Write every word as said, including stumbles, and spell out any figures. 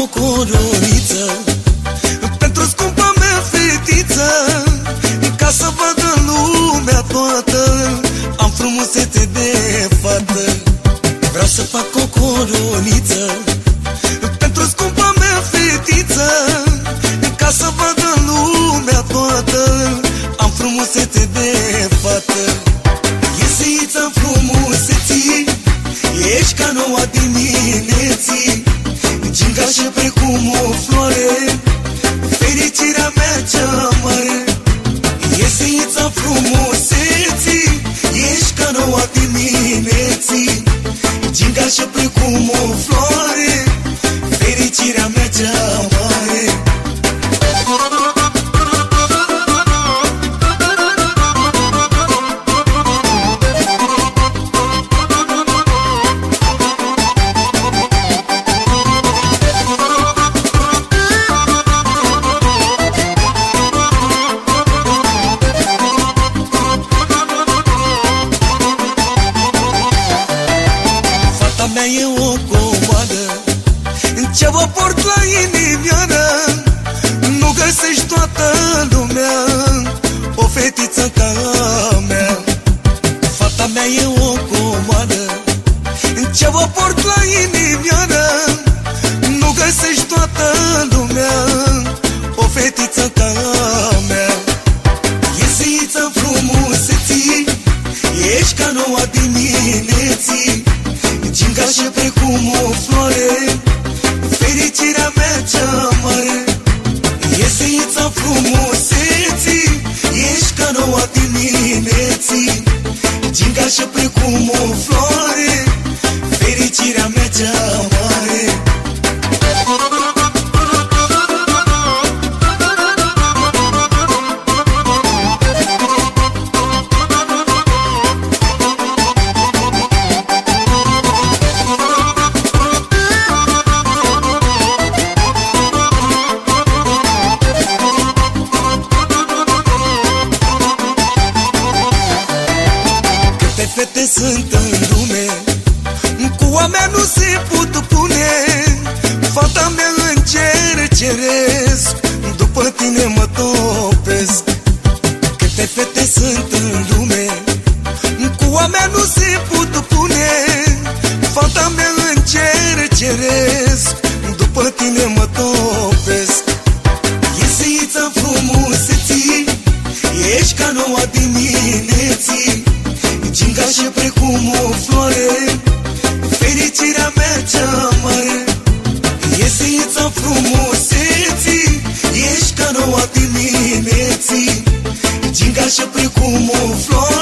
o coroniță pentru scumpa mea fetiță, ca să vadă lumea toată am frumusețe de fată. Vreau să fac o coroniță pentru scumpa mea fetiță, ca să vadă lumea toată am frumusețe de fată. Ieseița frumuseții, ești ca noua dimineții, gingașă precum o floare, fericirea mea cea mare. Ieseița frumuseții, ești ca noua dimineții, gingașă precum o floare, fericirea mea cea mare. Mea e o comoadă, ce vă port la inimioară, nu găsești toată lumea o fetiță ca a mea. Fata mea e o comoadă, ce vă port la inimioară, nu găsești toată lumea o fetiță ca a mea. Ieseița frumuseții, ești ca noua dimineții, gingașă precum o floare, fericirea mea cea mare. Ieseița frumuseții, ești ca noua dimineții, gingașă precum o floare, fericirea mea cea mare. Fete sunt în lume, cu a mea nu se pot pune. Fata mea în cer ceresc, după tine mă topesc. Câte fete sunt în lume, cu a mea nu se pot pune. Fata mea în cer ceresc, după tine mă topesc. Ieseița frumuseții, ești ca noua dimineții, gingașă precum o floare, fericirea mea cea mare. Ieseița frumuseții, ești ca noua dimineții, gingașă precum o floare,